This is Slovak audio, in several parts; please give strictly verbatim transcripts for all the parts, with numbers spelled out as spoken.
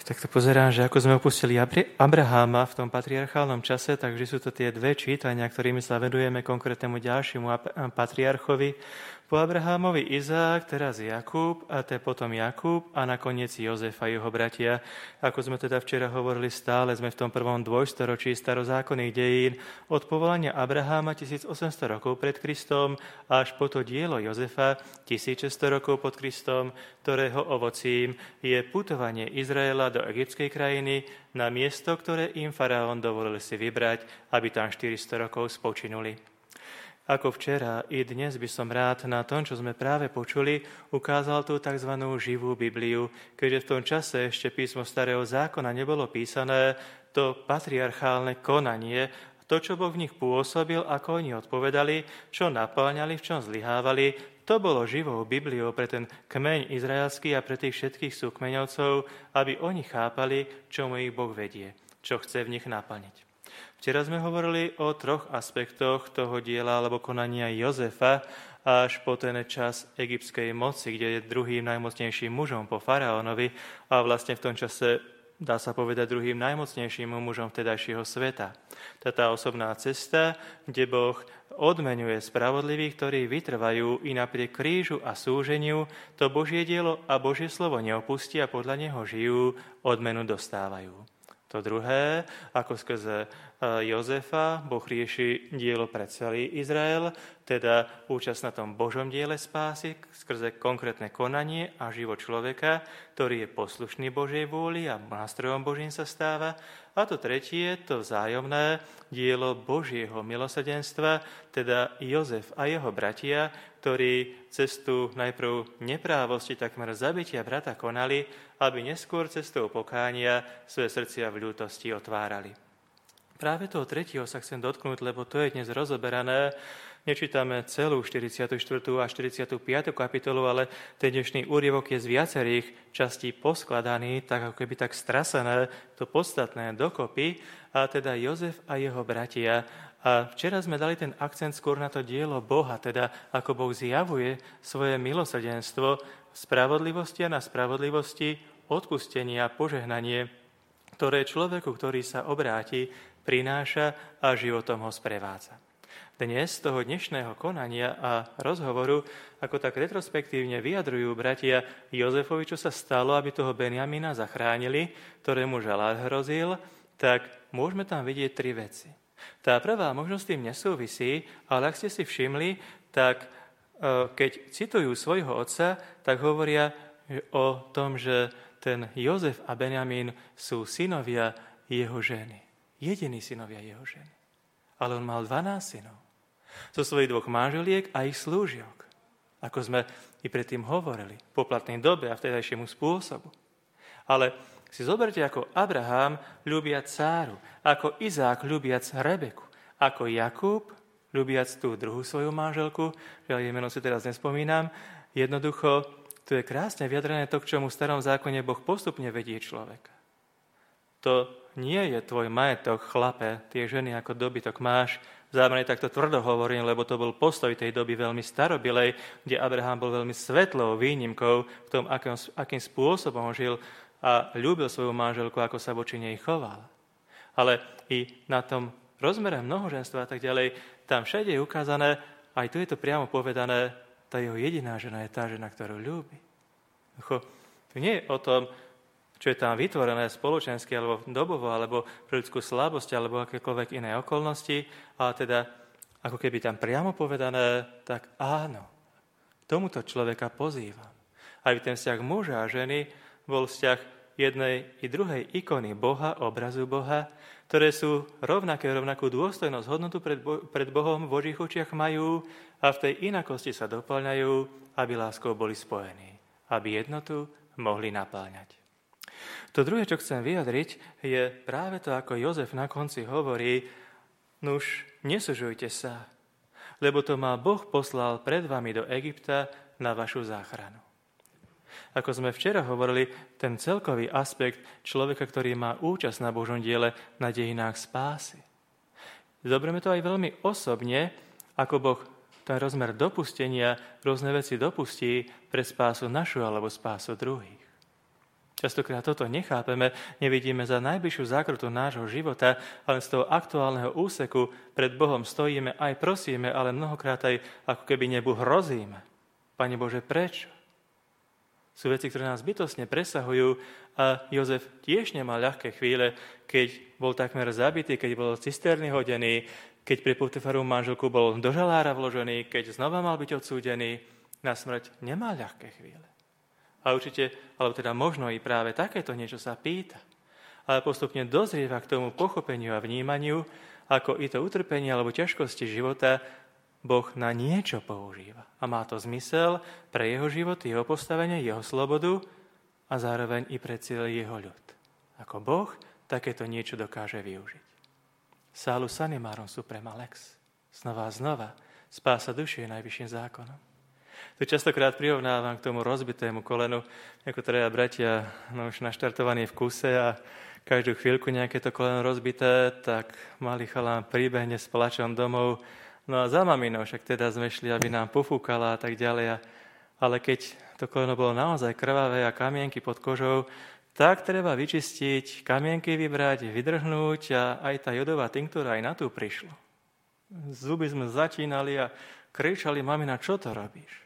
Tak to pozerám, že ako sme opustili Abraháma v tom patriarchálnom čase, takže sú to tie dve čítania, ktorými sa vedujeme konkrétnemu ďalšiemu patriarchovi. Po Abrahámovi Izák, teraz Jakub, a te potom Jakub a nakoniec Jozef a jeho bratia. Ako sme teda včera hovorili, stále sme v tom prvom dvojstoročí starozákonných dejín od povolania Abraháma tisícosemsto rokov pred Kristom až po to dielo Jozefa tisícšesťsto rokov pod Kristom, ktorého ovocím je putovanie Izraela do egyptskej krajiny na miesto, ktoré im faraón dovolil si vybrať, aby tam štyristo rokov spočinuli. Ako včera, i dnes by som rád na tom, čo sme práve počuli, ukázal tú tzv. Živú Bibliu, keďže v tom čase ešte písmo Starého zákona nebolo písané, to patriarchálne konanie, to, čo Boh v nich pôsobil, ako oni odpovedali, čo napĺňali, v čom zlyhávali, to bolo živou Bibliou pre ten kmeň izraelský a pre tých všetkých súkmeňovcov, aby oni chápali, čomu ich Boh vedie, čo chce v nich naplniť. Včera sme hovorili o troch aspektoch toho diela alebo konania Jozefa až po ten čas egyptskej moci, kde je druhým najmocnejším mužom po faraónovi a vlastne v tom čase dá sa povedať druhým najmocnejším mužom vtedajšieho sveta. Tá osobná cesta, kde Boh odmeňuje spravodlivých, ktorí vytrvajú i napriek krížu a súženiu, to Božie dielo a Božie slovo neopustí a podľa neho žijú, odmenu dostávajú. To druhé, ako skrze Jozefa Boh rieši dielo pre celý Izrael, teda účasť na tom Božom diele spásy skrze konkrétne konanie a život človeka, ktorý je poslušný Božej vôli a nástrojom Božím sa stáva. A to tretie, to vzájomné dielo Božieho milosrdenstva, teda Jozef a jeho bratia, ktorí cestu najprv neprávosti, takmer zabitia brata konali, aby neskôr cestou pokánia svoje srdcia v ľútosti otvárali. Práve toho tretieho sa chcem dotknúť, lebo to je dnes rozoberané. Nečítame celú štyridsiatu štvrtú a štyridsiatu piatu kapitolu, ale ten dnešný úryvok je z viacerých častí poskladaný, tak ako keby tak strasené, to podstatné dokopy, a teda Jozef a jeho bratia. A včera sme dali ten akcent skôr na to dielo Boha, teda ako Boh zjavuje svoje milosrdenstvo v spravodlivosti a na spravodlivosti, odpustenie a požehnanie, ktoré človeku, ktorý sa obráti, prináša a životom ho sprevádza. Dnes z toho dnešného konania a rozhovoru, ako tak retrospektívne vyjadrujú bratia Jozefovi, čo sa stalo, aby toho Benjamina zachránili, ktorému žalát hrozil, tak môžeme tam vidieť tri veci. Tá prvá možno s tým nesúvisí, ale ak ste si všimli, tak keď citujú svojho otca, tak hovoria o tom, že ten Jozef a Benjamín sú synovia jeho ženy. Jediní synovia jeho ženy. Ale on mal dvanásť synov. Zo svojich dvoch manželiek a ich slúžiok. Ako sme i predtým hovorili, v poplatnej dobe a vtedajšiemu spôsobu. Ale si zoberte, ako Abraham ľúbiac Sáru, ako Izák ľúbiac Rebeku, ako Jakub ľúbiac tú druhú svoju manželku, že jej meno si teraz nespomínam, jednoducho, tu je krásne vyjadrené to, k čomu v starom zákone Boh postupne vedie človeka. To nie je tvoj majetok, chlape, tie ženy ako dobytok máš. Zámerne takto tvrdo hovorím, lebo to bol postoj tej doby veľmi starobilej, kde Abraham bol veľmi svetlou výnimkou v tom, akým, akým spôsobom žil a ľúbil svoju manželku, ako sa voči nej choval. Ale i na tom rozmere mnohoženstva a tak ďalej, tam všade je ukázané, aj tu je to priamo povedané, tá jeho jediná žena je tá žena, ktorú ľúbi. To nie je o tom, čo je tam vytvorené spoločensky, alebo dobovo, alebo pre ľudskú slabosť, alebo akékoľvek iné okolnosti, ale teda, ako keby tam priamo povedané, tak áno, tomuto človeka pozývam. Aby ten vzťah muža a ženy bol vzťah jednej i druhej ikony Boha, obrazu Boha, ktoré sú rovnaké, rovnakú dôstojnosť, hodnotu pred, Bo- pred Bohom v Božích očiach majú a v tej inakosti sa doplňajú, aby láskou boli spojení, aby jednotu mohli napĺňať. To druhé, čo chcem vyjadriť, je práve to, ako Jozef na konci hovorí, nuž, nesužujte sa, lebo to ma Boh poslal pred vami do Egypta na vašu záchranu. Ako sme včera hovorili, ten celkový aspekt človeka, ktorý má účasť na Božom diele, na dejinách spásy. Zoberme to aj veľmi osobne, ako Boh ten rozmer dopustenia, rôzne veci dopustí pre spásu našu alebo spásu druhých. Častokrát toto nechápeme, nevidíme za najbližšiu zákrutu nášho života, ale z toho aktuálneho úseku pred Bohom stojíme, aj prosíme, ale mnohokrát aj ako keby nebu hrozíme. Pane Bože, prečo? Sú veci, ktoré nás bytostne presahujú a Jozef tiež nemal ľahké chvíle, keď bol takmer zabitý, keď bol cisterny hodený, keď pri Potifarovú manželku bol do žalára vložený, keď znova mal byť odsúdený na smrť, nemal ľahké chvíle. A určite, alebo teda možno i práve takéto niečo sa pýta, ale postupne dozrieva k tomu pochopeniu a vnímaniu, ako i to utrpenie alebo ťažkosti života Boh na niečo používa. A má to zmysel pre jeho život, jeho postavenie, jeho slobodu a zároveň i pre celý jeho ľud. Ako Boh takéto niečo dokáže využiť. Salus animarum suprema lex. Znova a znova. Spása duše je najvyšším zákonom. Tu častokrát prirovnávam k tomu rozbitému kolenu, ako traja bratia, no už naštartovaní v kuse a každú chvíľku nejaké to koleno rozbité, tak malý chalán príbehne s plačom domov. No a za maminou však teda sme šli, aby nám pofúkala a tak ďalej. Ale keď to koleno bolo naozaj krvavé a kamienky pod kožou, tak treba vyčistiť, kamienky vybrať, vydrhnúť a aj tá jodová tinktúra aj na tú prišlo. Zuby sme začínali a kričali, mamina, čo to robíš?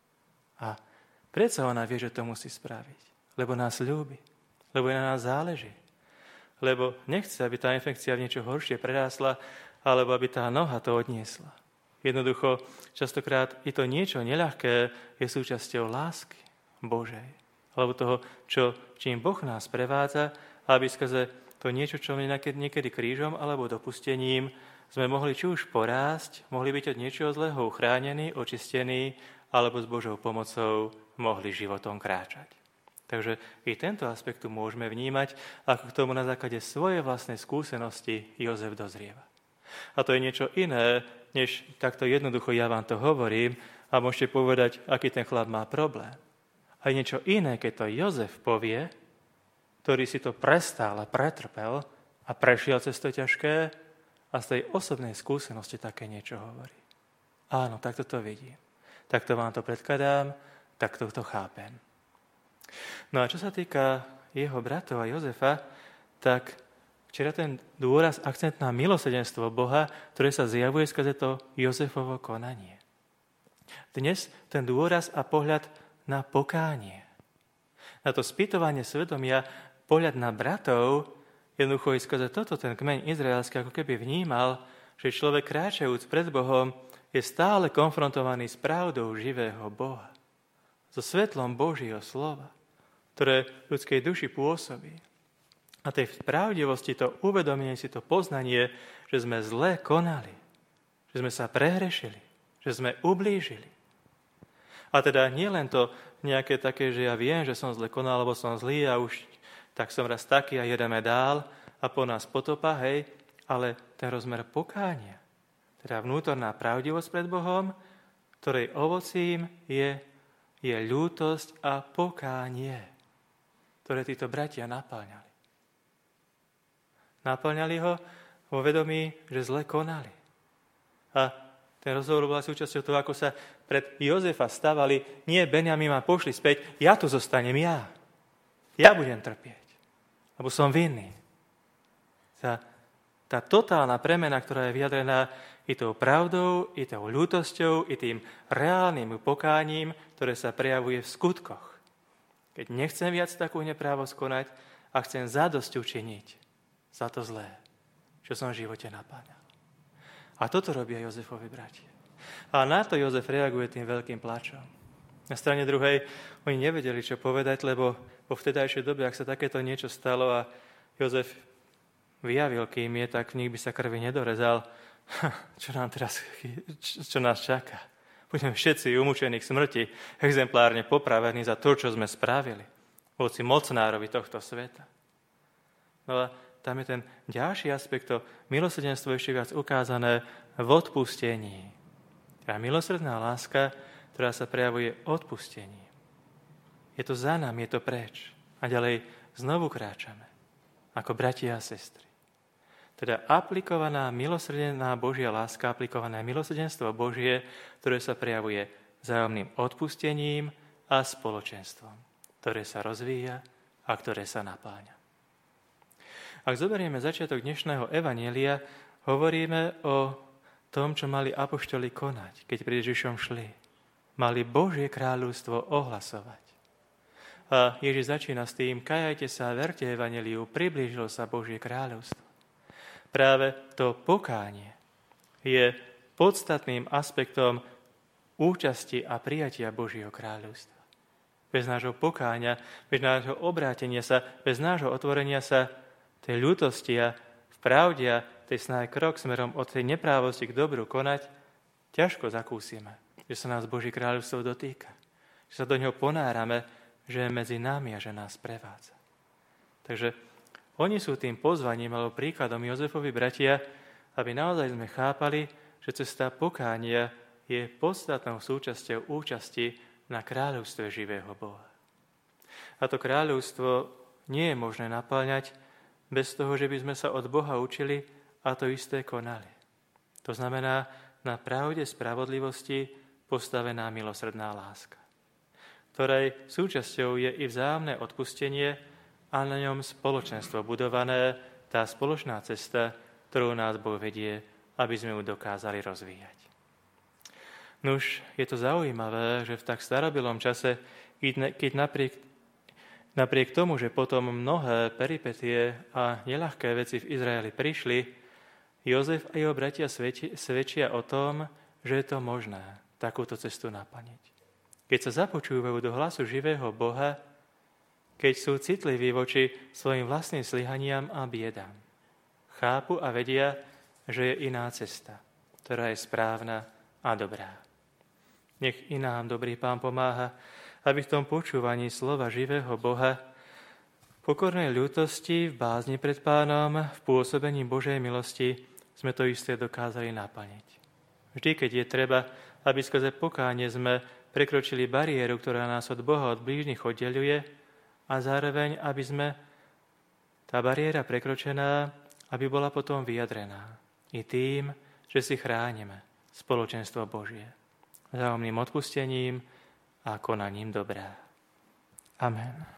A predsa ona vie, že to musí spraviť, lebo nás ľúbi, lebo na nás záleží, lebo nechce, aby tá infekcia v niečo horšie prerásla, alebo aby tá noha to odniesla. Jednoducho, častokrát i to niečo neľahké je súčasťou lásky Božej, alebo toho, čo, čím Boh nás prevádza, aby skrze to niečo, čo niekedy, niekedy krížom alebo dopustením sme mohli či už porásť, mohli byť od niečoho zlého uchránení, očistení, alebo s Božou pomocou mohli životom kráčať. Takže i tento aspekt tu môžeme vnímať, ako k tomu na základe svojej vlastnej skúsenosti Jozef dozrieva. A to je niečo iné, než takto jednoducho ja vám to hovorím a môžete povedať, aký ten chlap má problém. A je niečo iné, keď to Jozef povie, ktorý si to prestál a pretrpel a prešiel cez to ťažké a z tej osobnej skúsenosti také niečo hovorí. Áno, takto to vidím. Takto vám to predkladám, takto to chápem. No a čo sa týka jeho bratov a Jozefa, tak včera ten dôraz, akcent na milosrdenstvo Boha, ktoré sa zjavuje skrze to Jozefovo konanie. Dnes ten dôraz a pohľad na pokánie. Na to spýtovanie svedomia, pohľad na bratov, jednoducho i skrze toto ten kmeň izraelský ako keby vnímal, že človek kráčajúc pred Bohom je stále konfrontovaný s pravdou živého Boha, so svetlom Božieho slova, ktoré v ľudskej duši pôsobí. A tej pravdivosti, to uvedomenie si, to poznanie, že sme zle konali, že sme sa prehrešili, že sme ublížili. A teda nie len to nejaké také, že ja viem, že som zle konal, alebo som zlý a už tak som raz taký a jedeme dál a po nás potopa, hej, ale ten rozmer pokánia, teda vnútorná pravdivosť pred Bohom, ktorej ovocím je, je ľútosť a pokánie, ktoré títo bratia napĺňali. Napĺňali ho vo vedomí, že zle konali. A ten rozhovor bola súčasťou toho, ako sa pred Jozefa stavali, nie Benjamin ma pošli späť, ja tu zostanem ja. Ja budem trpieť, lebo som vinný. Tá, tá totálna premena, ktorá je vyjadrená i tou pravdou, i tou ľútosťou, i tým reálnym pokáním, ktoré sa prejavuje v skutkoch. Keď nechcem viac takú neprávosť konať a chcem zadosť učiniť za to zlé, čo som v živote napáňal. A toto robia Jozefovi bratia. A na to Jozef reaguje tým veľkým plačom. Na strane druhej oni nevedeli, čo povedať, lebo po vtedajšej dobe, ak sa takéto niečo stalo a Jozef vyjavil, kým je, tak v nich by sa krvi nedorezal. Čo nám teraz, čo nás čaká? Budeme všetci umúčení k smrti, exemplárne popravení za to, čo sme spravili voči mocnárovi tohto sveta. No a tam je ten ďalší aspekt, to milosrdenstvo ešte viac ukázané v odpustení. Tá milosrdná láska, ktorá sa prejavuje odpustením. Je to za nami, je to preč. A ďalej znovu kráčame, ako bratia a sestry. Teda aplikovaná milosrdená Božia láska, aplikované milosrdenstvo Božie, ktoré sa prejavuje vzájomným odpustením a spoločenstvom, ktoré sa rozvíja a ktoré sa napáňa. Ak zoberieme začiatok dnešného evanjelia, hovoríme o tom, čo mali apoštoli konať, keď pred Ježišom šli. Mali Božie kráľovstvo ohlasovať. A Ježiš začína s tým: kajajte sa, verte evanjeliu, priblížilo sa Božie kráľovstvo. Práve to pokánie je podstatným aspektom účasti a prijatia Božieho kráľovstva. Bez nášho pokáňa, bez nášho obrátenia sa, bez nášho otvorenia sa tej ľútosti a v pravde a tej snahe krok smerom od tej neprávosti k dobru konať, ťažko zakúsime, že sa nás Božie kráľovstvo dotýka. Že sa do ňoho ponárame, že je medzi nami a že nás prevádza. Takže oni sú tým pozvaním alebo príkladom Jozefovi bratia, aby naozaj sme chápali, že cesta pokánia je podstatnou súčasťou účasti na kráľovstve živého Boha. A to kráľovstvo nie je možné napĺňať bez toho, že by sme sa od Boha učili a to isté konali. To znamená na pravde spravodlivosti postavená milosrdná láska, ktorej súčasťou je i vzájomné odpustenie a na ňom spoločenstvo budované, tá spoločná cesta, ktorú nás Boh vedie, aby sme ju dokázali rozvíjať. Nuž, je to zaujímavé, že v tak starobilom čase, keď napriek Napriek tomu, že potom mnohé peripetie a neľahké veci v Izraeli prišli, Jozef a jeho bratia svedčia o tom, že je to možné takúto cestu naplniť. Keď sa započúvajú do hlasu živého Boha, keď sú citliví voči svojim vlastným zlyhaniam a biedám, chápu a vedia, že je iná cesta, ktorá je správna a dobrá. Nech i nám dobrý Pán pomáha, aby v tom počúvaní slova živého Boha, pokornej ľútosti, v bázni pred Pánom, v pôsobení Božej milosti sme to isté dokázali naplniť. Vždy, keď je treba, aby skrze pokánie sme prekročili bariéru, ktorá nás od Boha, od blížnych oddeľuje, a zároveň, aby sme tá bariéra prekročená, aby bola potom vyjadrená i tým, že si chránime spoločenstvo Božie vzájomným odpustením a konaním dobrá. Amen.